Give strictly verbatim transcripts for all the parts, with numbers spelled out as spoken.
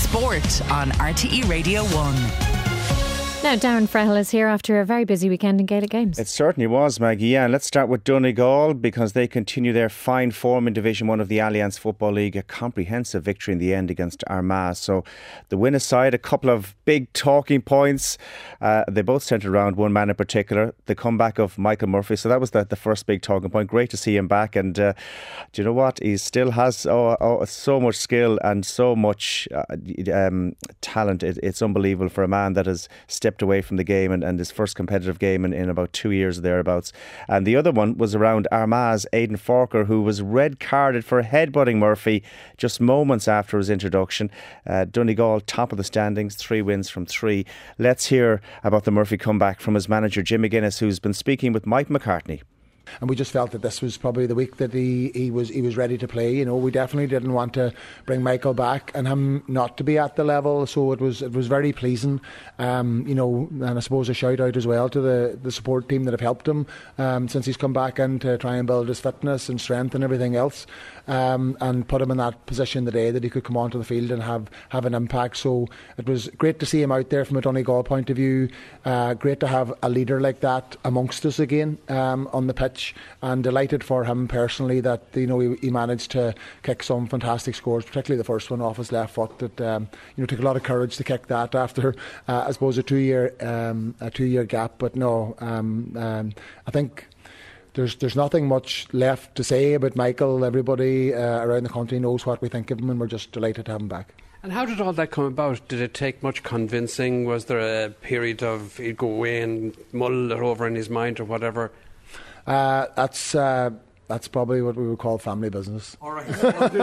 Sport on R T E Radio one. Now, Darren Frehel is here after a very busy weekend in Gaelic Games. It certainly was, Maggie. Yeah, and let's start with Donegal because they continue their fine form in Division one of the Alliance Football League. A comprehensive victory in the end against Armagh. So the win aside, a couple of big talking points. Uh, they both centred around one man in particular, the comeback of Michael Murphy. So that was the, the first big talking point. Great to see him back. And uh, do you know what? He still has oh, oh, so much skill and so much uh, um, talent. It, it's unbelievable for a man that has stepped away from the game and, and his first competitive game in, in about two years thereabouts. And the other one was around Armagh's Aidan Forker, who was red carded for headbutting Murphy just moments after his introduction. Uh, Donegal top of the standings, three wins from three. Let's hear about the Murphy comeback from his manager Jim McGuinness, who's been speaking with Mike McCartney. And we just felt that this was probably the week that he, he was he was ready to play. You know, we definitely didn't want to bring Michael back and him not to be at the level. So it was it was very pleasing. Um, you know, and I suppose a shout out as well to the, the support team that have helped him um, since he's come back in to try and build his fitness and strength and everything else, um, and put him in that position today that he could come onto the field and have, have an impact. So it was great to see him out there from a Donegal point of view. Uh, great to have a leader like that amongst us again um, on the pitch. And delighted for him personally that you know he, he managed to kick some fantastic scores, particularly the first one off his left foot. That um, you know took a lot of courage to kick that after uh, I suppose a two-year um, a two-year gap. But no, um, um, I think. There's there's nothing much left to say about Michael. Everybody uh, around the country knows what we think of him, and we're just delighted to have him back. And how did all that come about? Did it take much convincing? Was there a period of he'd go away and mull it over in his mind or whatever? Uh, that's uh, that's probably what we would call family business. All right.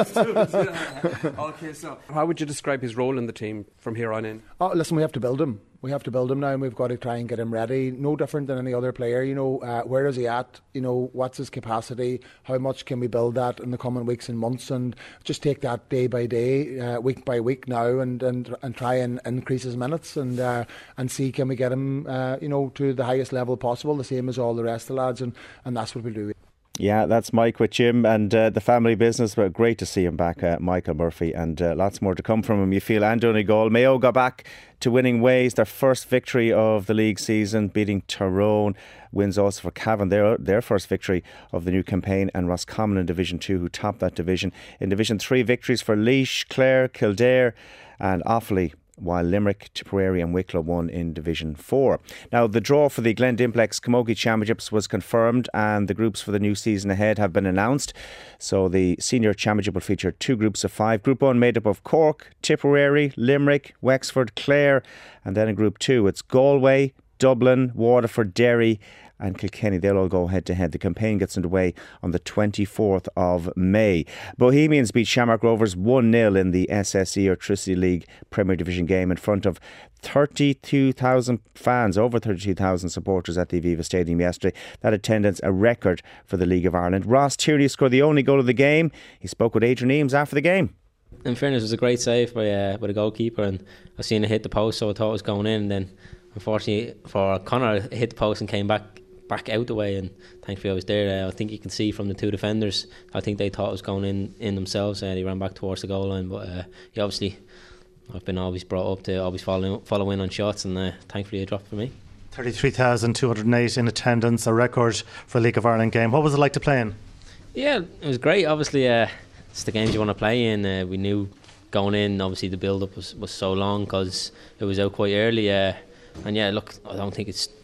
Okay, so how would you describe his role in the team from here on in? Oh, listen, we have to build him. We have to build him now, and we've got to try and get him ready. No different than any other player. You know, uh, where is he at? You know, what's his capacity? How much can we build that in the coming weeks and months? And just take that day by day, uh, week by week now, and and, and try and increase his minutes and uh, and see can we get him, uh, you know, to the highest level possible, the same as all the rest of the lads, and, and that's what we'll do. Yeah, that's Mike with Jim and uh, the family business. But great to see him back, uh, Michael Murphy, and uh, lots more to come from him, you feel. And Donegal. Mayo got back to winning ways. Their first victory of the league season, beating Tyrone. Wins also for Cavan, their, their first victory of the new campaign, and Roscommon in Division two, who topped that division. In Division three, victories for Laois, Clare, Kildare and Offaly, while Limerick, Tipperary and Wicklow won in Division four. Now, the draw for the Glendimplex Camogie Championships was confirmed and the groups for the new season ahead have been announced. So the Senior Championship will feature two groups of five. Group one made up of Cork, Tipperary, Limerick, Wexford, Clare, and then in Group two it's Galway, Dublin, Waterford, Derry and Kilkenny. They'll all go head to head. The campaign gets underway on the twenty-fourth of May. Bohemians beat Shamrock Rovers one nil in the S S E Electricity League Premier Division game in front of thirty-two thousand fans, over thirty-two thousand supporters at the Aviva Stadium yesterday. That attendance a record for the League of Ireland. Ross Tierney scored the only goal of the game. He spoke with Adrian Eames after the game. In fairness, it was a great save by, uh, by the goalkeeper, and I seen it hit the post, so I thought it was going in, and then unfortunately for Connor, it hit the post and came back back out the way, and thankfully I was there. uh, I think you can see from the two defenders, I think they thought it was going in, in themselves, and uh, they ran back towards the goal line. But uh, yeah, obviously I've been always brought up to always follow, follow in on shots, and uh, thankfully it dropped for me. thirty-three thousand two hundred eight in attendance, a record for a League of Ireland game. What was it like to play in? Yeah, it was great. Obviously uh, it's the games you want to play in. Uh, we knew going in, obviously the build up was, was so long because it was out quite early, uh, and yeah, look, I don't think it's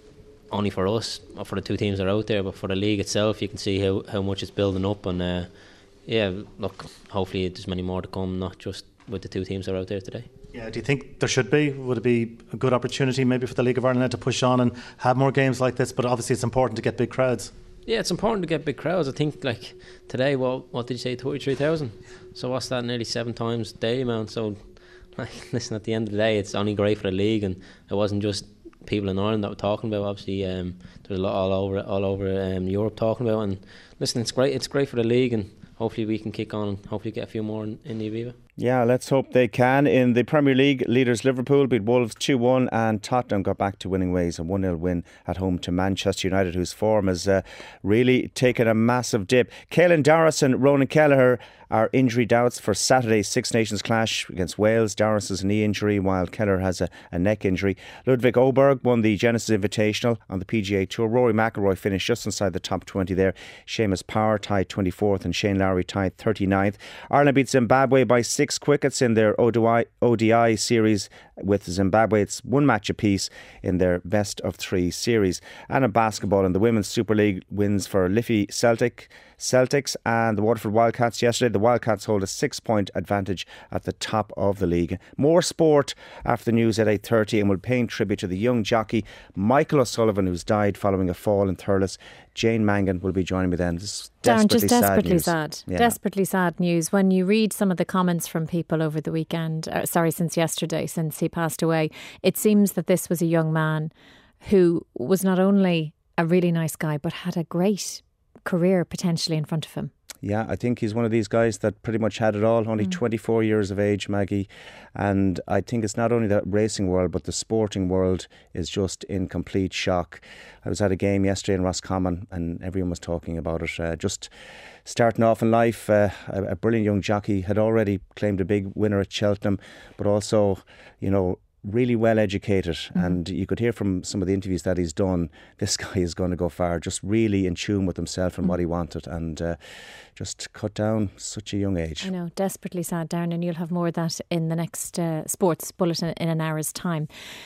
only for us or for the two teams that are out there, but for the league itself, you can see how, how much it's building up. And uh, yeah, look, hopefully there's many more to come, not just with the two teams that are out there today. Yeah, do you think there should be? Would it be a good opportunity maybe for the League of Ireland to push on and have more games like this? But obviously it's important to get big crowds. Yeah, it's important to get big crowds. I think like today, well, what did you say, thirty-three thousand? So what's that, nearly seven times the amount? So like, listen, at the end of the day, it's only great for the league, and it wasn't just people in Ireland that were talking about. Obviously um, there's a lot all over all over um, Europe talking about, and listen, it's great it's great for the league, and hopefully we can kick on and hopefully get a few more in, in the Aviva. Yeah, let's hope they can. In the Premier League, leaders Liverpool beat Wolves two one and Tottenham got back to winning ways. A one nil win at home to Manchester United, whose form has uh, really taken a massive dip. Caelan Darras and Ronan Kelleher are injury doubts for Saturday's Six Nations clash against Wales. Darras has a knee injury while Kelleher has a, a neck injury. Ludwig Åberg won the Genesis Invitational on the P G A Tour. Rory McIlroy finished just inside the top twenty there. Seamus Power tied twenty-fourth and Shane Lowry tied thirty-ninth. Ireland beat Zimbabwe by six wickets in their O D I series with Zimbabwe. It's one match apiece in their best of three series. And in basketball, in the Women's Super League, wins for Liffey Celtic Celtics and the Waterford Wildcats yesterday. The Wildcats hold a six-point advantage at the top of the league. More sport after the news at eight thirty, and we'll pay tribute to the young jockey Michael O'Sullivan, who's died following a fall in Thurles. Jane Mangan will be joining me then. This is Darren, desperately just desperately sad. sad. Yeah. Desperately sad news. When you read some of the comments from people over the weekend, uh, sorry, since yesterday, since he passed away, it seems that this was a young man who was not only a really nice guy, but had a great career potentially in front of him. Yeah, I think he's one of these guys that pretty much had it all. Only mm. twenty-four years of age, Maggie. And I think it's not only the racing world, but the sporting world is just in complete shock. I was at a game yesterday in Roscommon and everyone was talking about it. Uh, just starting off in life, uh, a, a brilliant young jockey, had already claimed a big winner at Cheltenham, but also, you know, really well educated. Mm-hmm. And you could hear from some of the interviews that he's done, this guy is going to go far, just really in tune with himself and mm-hmm. what he wanted, and uh, just cut down such a young age. I know, desperately sad, Darren, and you'll have more of that in the next uh, sports bulletin in an hour's time.